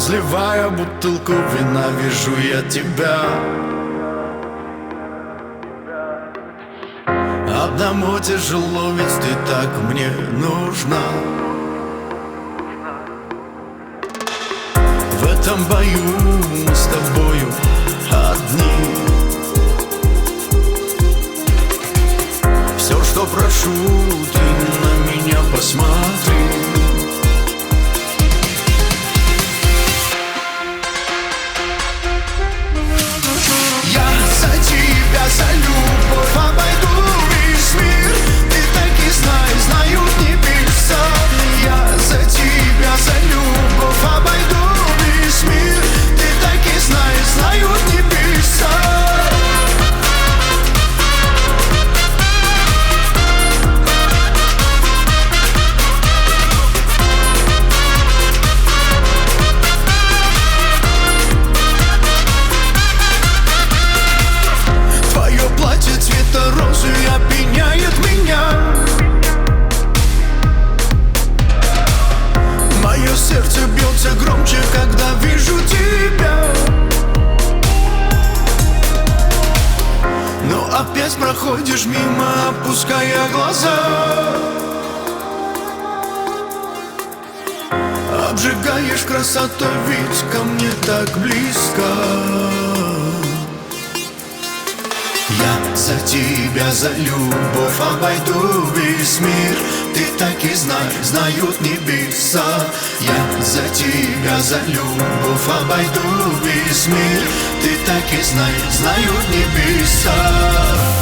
Разливая бутылку вина, вижу я тебя. Одному тяжело, ведь ты так мне нужна. В этом бою мы с тобою одни. Все, что прошу, ты на меня посмотри. Я за тебя, за любовь обойду весь мир. Ты так и знай, знают небеса. Я за тебя, за любовь обойду весь мир. Ты так и знай, знают небеса. Цвета розы опьяняет меня. Мое сердце бьется громче, когда вижу тебя. Но опять проходишь мимо, опуская глаза. Обжигаешь красотой, ведь ко мне так близко. Я за тебя, за любовь обойду весь мир. Ты так и знай, знают небеса. Я за тебя, за любовь обойду весь мир. Ты так и знай, знают небеса.